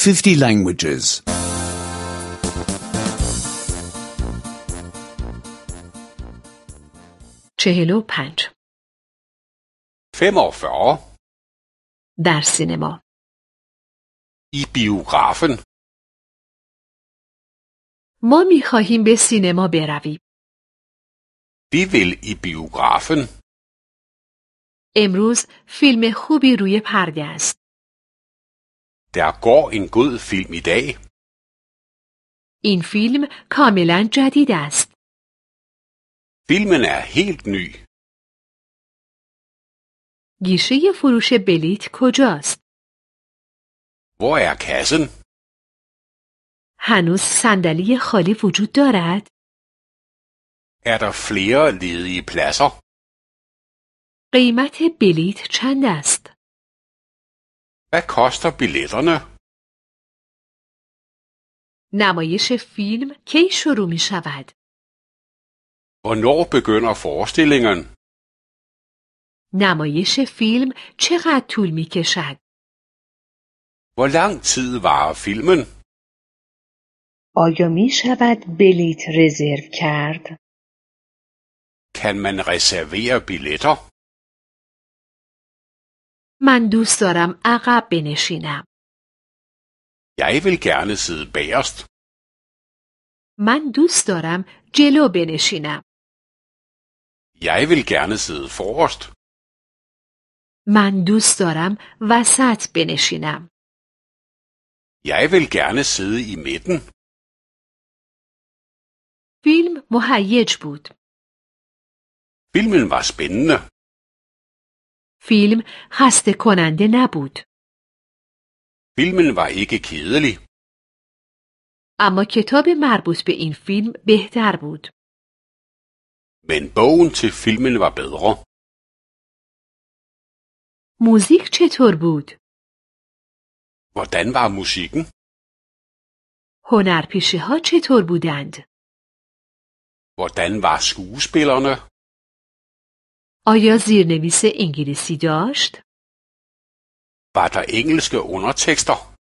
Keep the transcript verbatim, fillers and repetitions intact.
fifty languages. چهل و پنج. femogfyrre. در سینما. I biografen. ما می خواهیم به سینما برویم. Vi vil i biografen. امروز فیلم خوبی روی پرده است. Der går en god film i dag. این فیلم کاملا جدید است. Filmen er helt ny. گیشه فروش بلیت کجاست؟ Hvor er kassen? هنوز صندلی خالی وجود دارد؟ Er der flere ledige pladser? قیمت بلیت چند است؟ Hvad koster billetterne? نمایش فیلم کی شروع می شود؟ Hvornår begynder forestillingen? نمایش فیلم چقدر طول می کشد؟ Hvor lang tid varer filmen? آیا می شود بلیت رزرو کرد؟ Kan man reservere billetter? من دوست دارم عقب بنشینم. Jeg vil gerne sidde bagerst. من دوست دارم جلو بنشینم. Jeg vil gerne sidde forrest. من دوست دارم وسط بنشینم. Jeg vil gerne sidde i midten. فیلم مهیج بود. Filmen var spændende. فیلم خسته کننده نبود. Filmen var ikke kedelig. اما کتاب مربوط به این فیلم بهتر بود. Men bogen til filmen var bedre. موزیک چطور بود؟ Hvordan var musikken? هنرپیشه ها چطور بودند؟ Hvordan var skuespillerne? آیا زیرنویس انگلیسی داشت؟ Var der engelske undertekster?